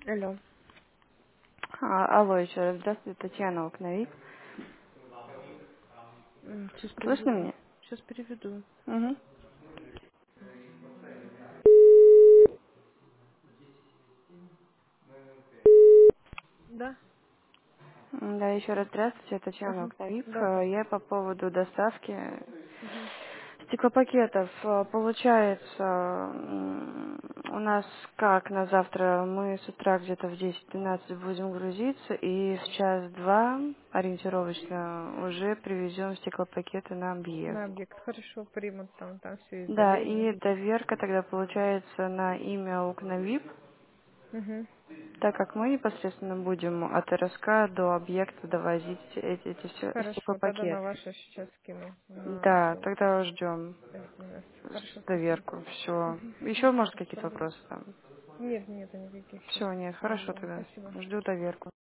Алло. Алло, еще раз. Здравствуйте, Татьяна Окновик. Сейчас Слышно переведу. меня? Сейчас переведу. Угу. Да? Да, еще раз здравствуйте, Татьяна Ага. Окновик. Да, да. Я по поводу доставки Угу. стеклопакетов. Получается, у нас как на завтра мы с утра где-то в 10-12 будем грузиться, и в час-два ориентировочно уже привезем стеклопакеты на На объект. объект. Хорошо, примут там все есть Да, давление. и доверка тогда получается на имя Окновип. Угу. Так как мы непосредственно будем от РСК до объекта довозить эти все Хорошо, тогда на стеклопакеты. ваше сейчас скину. На Да, ссылку. тогда ждем СМС. Хорошо, спасибо. доверку. Все. Угу. Еще, может, До какие-то свидания. вопросы там? Нет, нету никаких сейчас. Все, нет, Слава хорошо Богу, тогда. спасибо. Жду доверку.